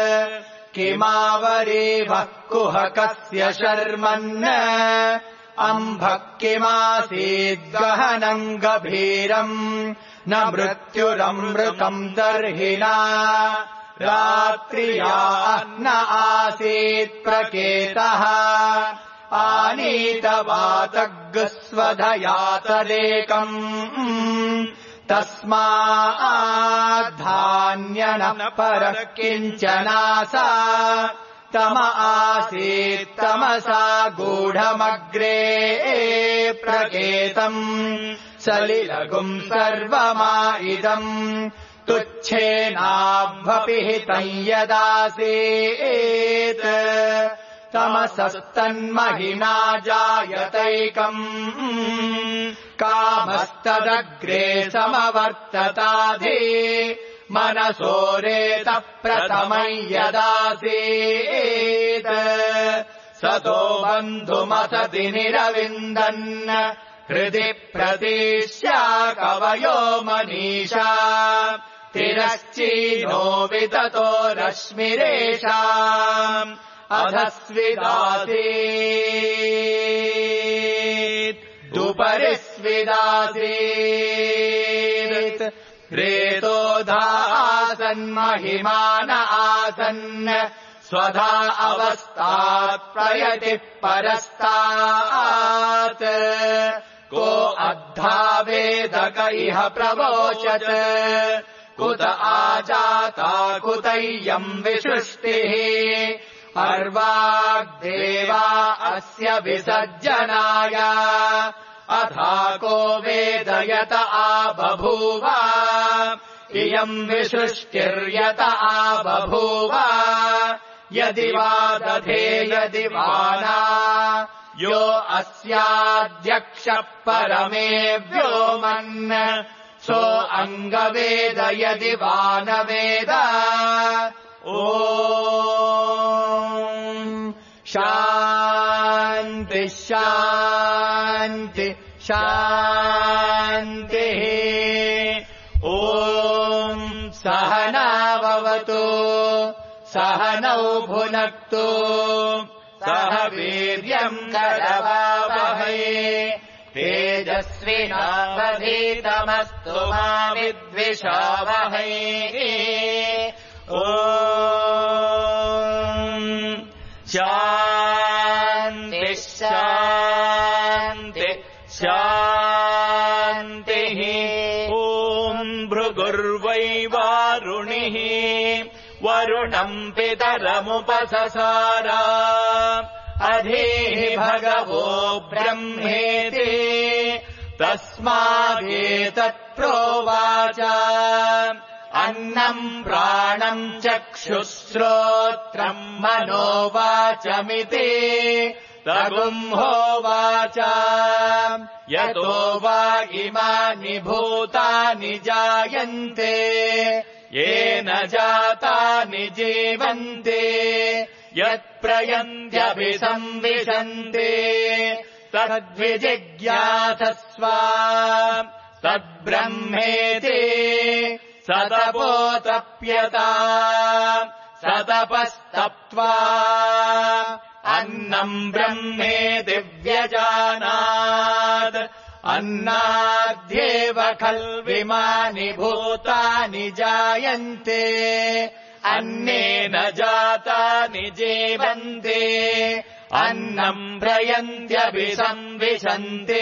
किमावरीवः कुहकस्य शर्मन् अम्भः किमासीद्गहनम् गभीरम् न मृत्युरमृतम् दर्हिणा रात्रियाः न आसीत् प्रकेतः आनीतवातग्स्वधयातरेकम् तस्माद्धान्यनः परः किञ्चनासा तम आसीत् तमसा गूढमग्रे प्रकेतम् सलिलगुम् सर्वमाइदम् तुच्छेनाभ्वपिहितम् यदासीत् तमसस्तन्महिना जायतैकम् कामस्तदग्रे समवर्तताधि मनसोरेतः प्रथमम् यदासीत् सतो बन्धुमसति निरविन्दन् हृदि प्रदिश्या कवयो मनीषा तिरश्चीनो विततो रश्मिरेषाम् अधस्विदासीत् दुपरि स्विदासीत् रेतोधा आसन्महिमान आसन् स्वधा अवस्थात् प्रयतिः परस्तात् को अद्धा वेदक इह प्रवोचत् कुत आजाता कुतैयम् विसृष्टिः अर्वाग्देवा अस्य विसर्जनाय अथा को वेदयत आबभूव इयम् विसृष्टिर्यत आबभूव यदि वा दधे यदि वा न यो अस्याध्यक्षः परमे व्योमन् सो अङ्गवेद यदि वा न वेद ॐ शान्ति शान्ति शान्तिः ॐ सहनाववतु सहनौ भुनक्तु सह वीर्यम् करवावहै तेजस्विनावधीतमस्तु मा विद्विषावहै ॐ शान्ति शान्ति शान्तिः ॐ भृगुर्वै वारुणिः वरुणम् पितरमुपससार अधीः भगवो ब्रह्मेति तस्मादेतत् प्रोवाच अन्नम् प्राणम् चक्षुश्रोत्रम् मनोवाचमिति तगुम्होवाच यतो वा इमानि भूतानि जायन्ते येन जातानि जीवन्ते यत्प्रयन्त्यभिसंविशन्ते तद्विजिज्ञासस्व तद्ब्रह्मेति सतपोतप्यता सतपस्तप्त्वा अन्नम् ब्रह्मेति व्यजानात् अन्नाद्येव खल्विमानि भूतानि जायन्ते अन्नेन जातानि जीवन्ते अन्नम् प्रयन्त्यभिसंविशन्ते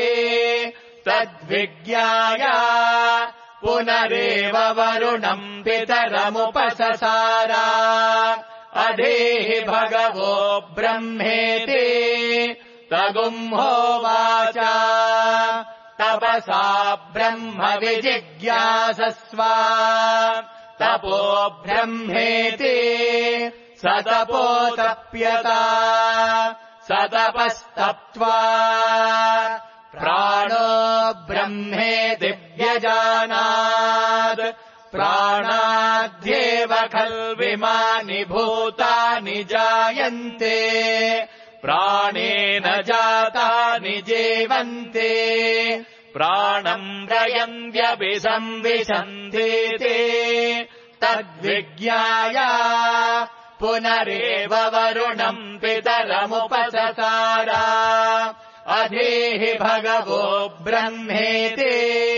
तद्विज्ञाय पुनरेव वरुणम् पितरमुपससार अधीः भगवो ब्रह्मेति तगुम्होवाच तपसा ब्रह्म विजिज्ञासस्व तपो ब्रह्मेति सतपोतप्यता सतपस्तप्त्वा प्राणो ब्रह्मेति व्यजानात् प्राणाद्येव खल्विमानि भूतानि जायन्ते प्राणेन जातानि जीवन्ते प्राणम् प्रयन्त्यभिसंविशन्तीति तद्विज्ञाय पुनरेव वरुणम् पितरमुपससार अधीहि भगवो ब्रह्मेति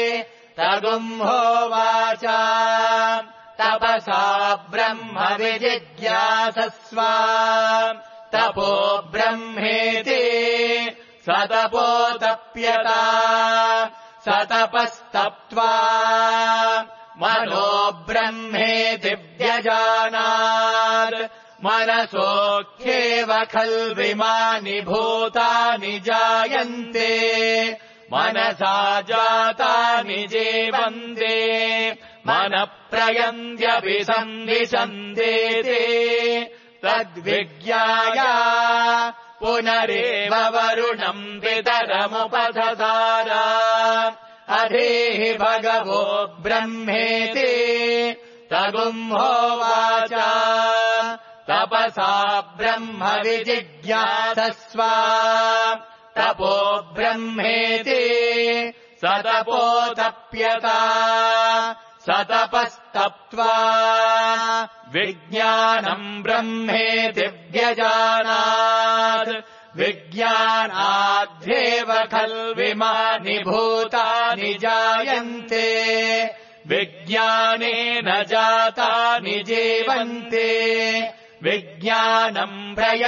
तगुम्होवाच तपसा ब्रह्म विजिज्ञासस्व तपो ब्रह्मेति स तपोतप्यता स तपस्तप्त्वा मनो ब्रह्मेति व्यजानात् मनसोऽख्येव खल्विमानि भूतानि जायन्ते मनसा जातानि जीवन्ते मनः प्रयन्त्यभिसंविशन्तीति तद्विज्ञाय पुनरेव वरुणम् पितरमुपससार अधीहि भगवो ब्रह्मेति तगुम्होवाच तपसा ब्रह्म विजिज्ञासस्व तपो ब्रह्मेति स तपोतप्यता स तपस्तप्त्वा विज्ञानम् ब्रह्मेति व्यजानात् विज्ञानाद्धेव खल्विमानि भूतानि जायन्ते विज्ञानेन जातानि जीवन्ते विज्ञानम्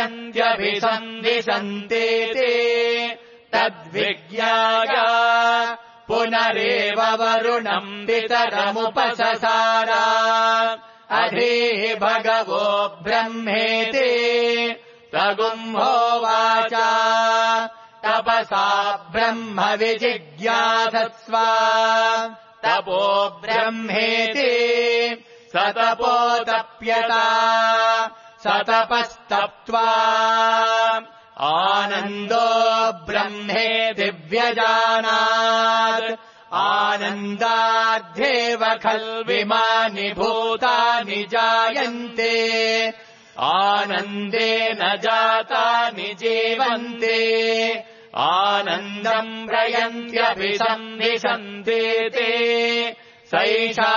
प्रयन्त्यभिसंविशन्तीति तद्विज्ञाय पुनरेव वरुणम् पितरमुपससार अधीहि भगवो ब्रह्मेति तगुम्होवाच तपसा ब्रह्म विजिज्ञासस्व तपो ब्रह्मेति स तपोतप्यता स तपस्तप्त्वा आनन्दो ब्रह्मेति व्यजानात् आनन्दाद्धेव खल्विमानि भूतानि जायन्ते आनन्देन जातानि जीवन्ते आनन्दम् प्रयन्त्यभिसंविशन्तीति सैषा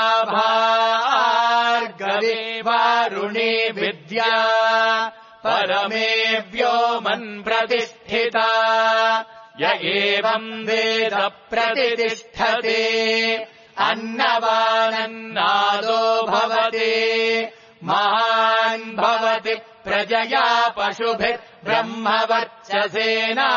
भार्गवी वारुणी विद्या परमे व्योमन् प्रतिष्ठिता य एवम् वेद प्रतिष्ठते अन्नवानन्नादो भवति महान् भवति प्रजया पशुभिर्ब्रह्मवर्चसेना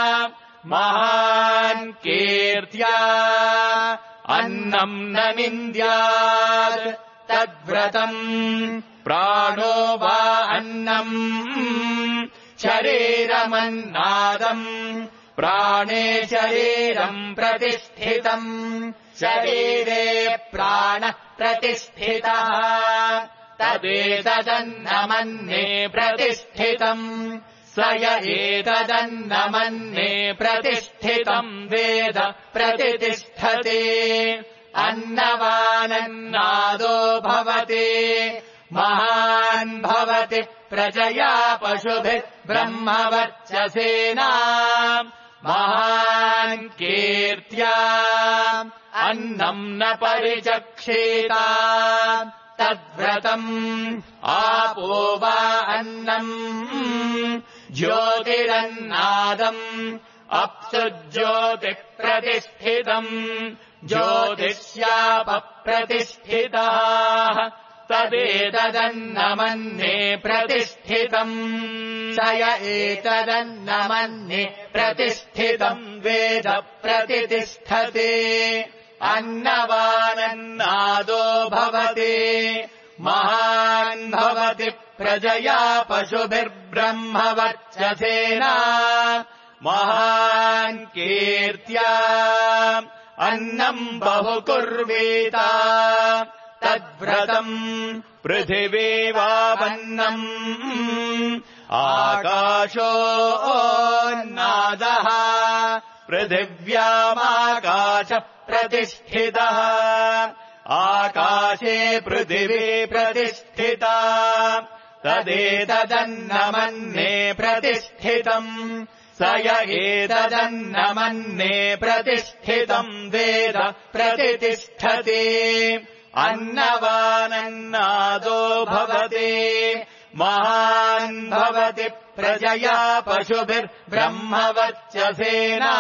महान् कीर्त्या अन्नम् न निन्द्यात् तद्व्रतम् प्राणो वा अन्नम् शरीरमन्नादम् प्राणे शरीरम् प्रतिष्ठितम् शरीरे प्राणः प्रतिष्ठितः तदेतदन्नमन्ये प्रतिष्ठितम् स य एतदन्नमन्ये प्रतिष्ठितम् वेद प्रतिष्ठते अन्नवानन्नादो भवति महान् भवति प्रजया पशुभिर्ब्रह्मवर्चसेना महान् कीर्त्या अन्नम् न परिचक्षेता तद्व्रतम् आपो वा अन्नम् ज्योतिरन्नादम् अप्सु ज्योतिप्रतिष्ठितम् ज्योतिष्यापप्रतिष्ठिताः तदेतदन्नमन्ये प्रतिष्ठितम् स य एतदन्नमन्ये प्रतिष्ठितम् वेद प्रतिष्ठते अन्नवानन्नादो भवति महान् भवति प्रजया पशुभिर्ब्रह्मवर्चसेना महान् कीर्त्या अन्नम् बहुकुर्वीत तद्व्रतम् पृथिवीवावन्नम् आकाशोन्नादः पृथिव्यामाकाशः प्रतिष्ठितः आकाशे पृथिवी प्रतिष्ठिता तदेतदन्नमन्ये प्रतिष्ठितम् स य एतदन्नमन्ने प्रतिष्ठितम् वेद प्रतितिष्ठति अन्नवानन्नादो भवति महान् भवति प्रजया पशुभिर्ब्रह्मवर्चसेना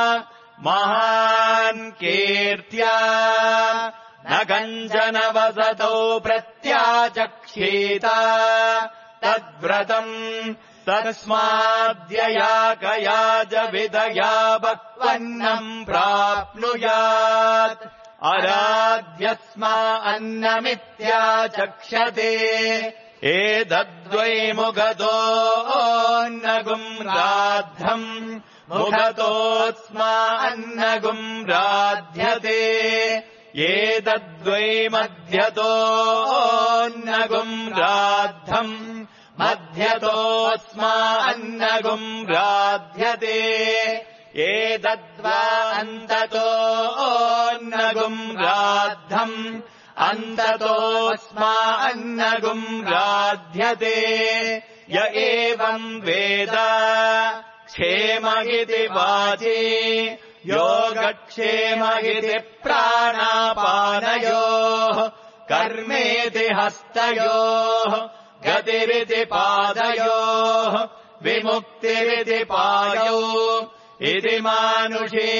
महान् कीर्त्या न कञ्चन वसतौ प्रत्याचक्षीत तद्व्रतम् तस्माद्यया कया च विदया भक्वन्नम् प्राप्नुयात् अराध्यस्मा अन्नमित्याचक्षते एतद्वै मुखतोऽन्नगुम् राद्धम् मुखतोऽस्मा अन्नगुम् राध्यते एतद्वै मध्यतोऽन्नगुम् राद्धम् मध्यतोऽस्मा अन्नगुम् राध्यते एतद्वा अन्ततोऽन्नगुम् राद्धम् अन्ततोऽस्मा अन्नगुम् राध्यते य एवम् वेद क्षेम इति वाचि योगक्षेम इति प्राणापानयोः कर्मेति हस्तयोः गतिरिति पादयोः विमुक्तिरिति पायौ इति मानुषी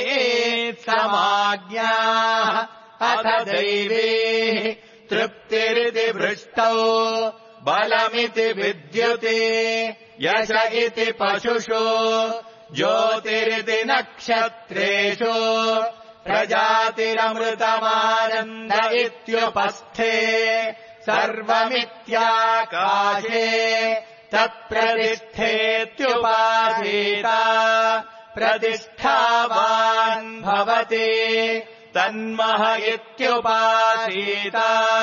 समाज्ञाः अथ दैवी तृप्तिरिति वृष्टौ बलमिति विद्युति यश इति पशुषु ज्योतिरिति नक्षत्रेषु प्रजातिरमृतमानन्द इत्युपस्थे सर्वमित्याकाशे तत्प्रतिष्ठेत्युपासीत प्रतिष्ठावान् भवति तन्मह इत्युपासीत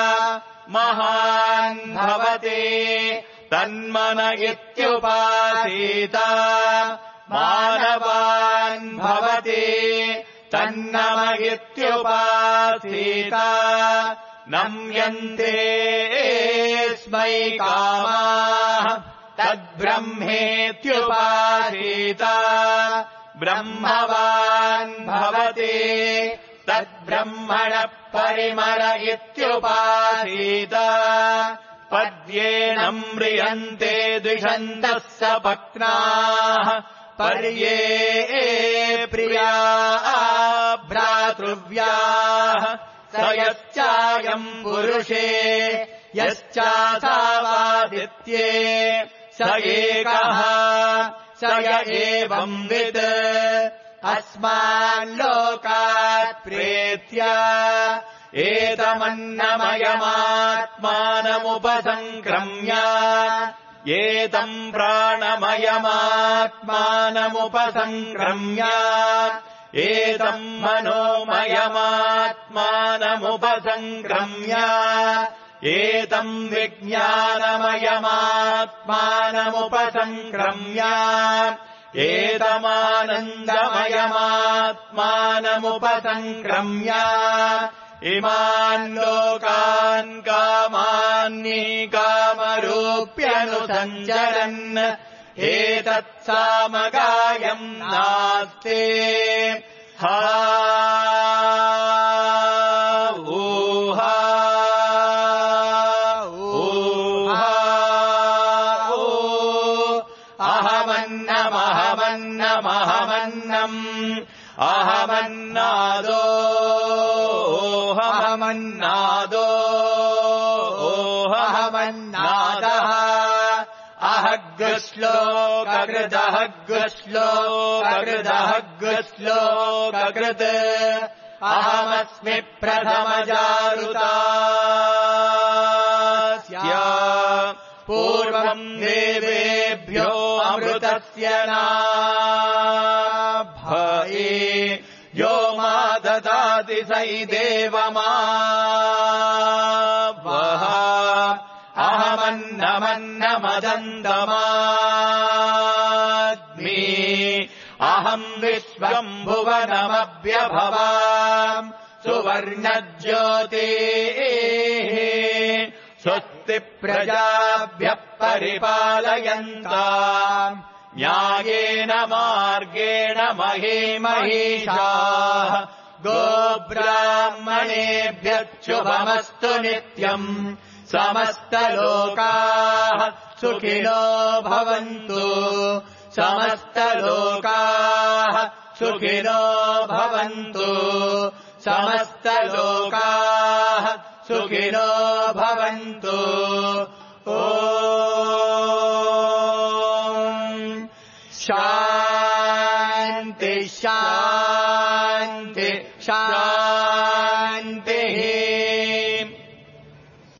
महान् भवति तन्मन इत्युपासीत मानवान् भवति तन्नम इत्युपासीत नम्यन्ते स्मै कामाः तद्ब्रह्मेत्युपासीत ब्रह्मवान् भवति तद्ब्रह्मणः परिमर इत्युपासीत पद्येन म्रियन्ते द्विषन्तः सपत्नाः पर्ये प्रिया भ्रातृव्याः स यश्चायम् पुरुषे यश्चासावादित्ये स एकः स य एवंविद् अस्माल्लोकात् प्रेत्य एतमन्नमयमात्मानमुपसङ्क्रम्य एतम् प्राणमयमात्मानमुपसङ्क्रम्य एतम् मनोमयमात्मानमुपसङ्क्रम्य एतम् विज्ञानमयमात्मानमुपसङ्क्रम्य एतमानन्दमयमात्मानमुपसङ्क्रम्य इमान् लोकान् कामान्नीकामरूप्यनुसञ्चरन् एतत्सामगायम् नास्ते हा ऊहा ऊहा ऊ अहमन्नमहमन्नमहमन्नम् अहमन्नादो अहमन्नादो अहमन्नादः अहग्श्लोककृदहग्श्लोककृदहग्श्लोककृत् अहमस्मि प्रथमजारुतास्य पूर्वम् देवेभ्यो अमृतस्य नाभये यो मा ददाति स देवमावः अहमन्नमन्नमदन्दमाद्मि अहम् विश्वम् भुवनमभ्यभवाम् सुवर्णज्योतिः स्वस्ति प्रजाभ्यः परिपालयन्ताम् न्यायेन मार्गेण महीमहीषाः गोब्राह्मणेभ्यः नित्यम् समस्तलोकाः सुखिनो भवन्तु समस्तलोकाः सुखिनो भवन्तु समस्तलोकाः सुखिनो भवन्तु ॐ शा